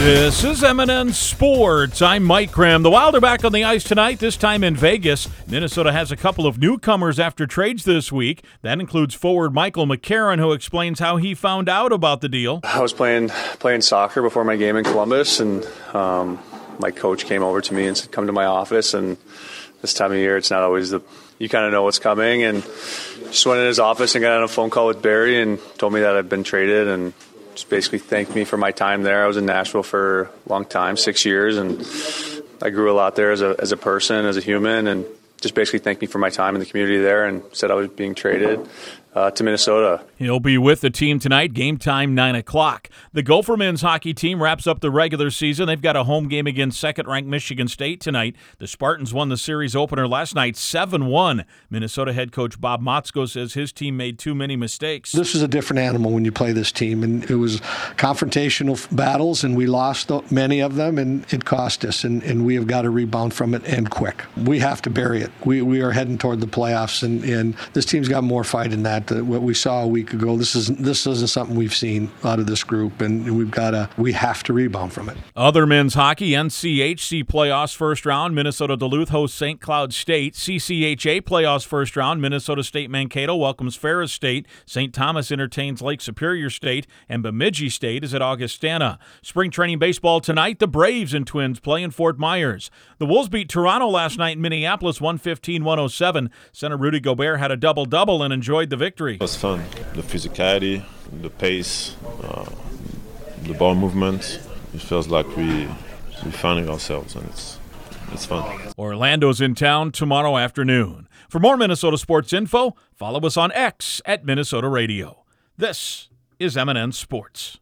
This is M&N Sports. I'm Mike Graham. The Wild are back on the ice tonight, this time in Vegas. Minnesota has a couple of newcomers after trades this week. That includes forward Michael McCarron, who explains how he found out about the deal. I was playing soccer before my game in Columbus, and my coach came over to me and said, come to my office. And this time of year, it's not always you kind of know what's coming. And just went in his office and got on a phone call with Barry and told me that I'd been traded and just basically thanked me for my time there. I was in Nashville for a long time, 6 years, and I grew a lot there as a person, as a human, and just basically thanked me for my time in the community there and said I was being traded to Minnesota. He'll be with the team tonight, game time 9 o'clock. The Gopher men's hockey team wraps up the regular season. They've got a home game against second-ranked Michigan State tonight. The Spartans won the series opener last night 7-1. Minnesota head coach Bob Motzko says his team made too many mistakes. This is a different animal when you play this team, and it was confrontational battles, and we lost many of them, and it cost us, and we have got to rebound from it, and quick. We have to bury it. We are heading toward the playoffs, and this team's got more fight in that. What we saw a week ago, this isn't something we've seen out of this group, and we have to rebound from it. Other men's hockey, NCHC playoffs first round, Minnesota Duluth hosts St. Cloud State. CCHA playoffs first round, Minnesota State Mankato welcomes Ferris State. St. Thomas entertains Lake Superior State, and Bemidji State is at Augustana. Spring training baseball tonight, the Braves and Twins play in Fort Myers. The Wolves beat Toronto last night in Minneapolis, 115-107. Center Rudy Gobert had a double-double and enjoyed the victory. It was fun. The physicality, the pace, the ball movement. It feels like we're finding ourselves, and it's fun. Orlando's in town tomorrow afternoon. For more Minnesota sports info, follow us on X at Minnesota Radio. This is M&N Sports.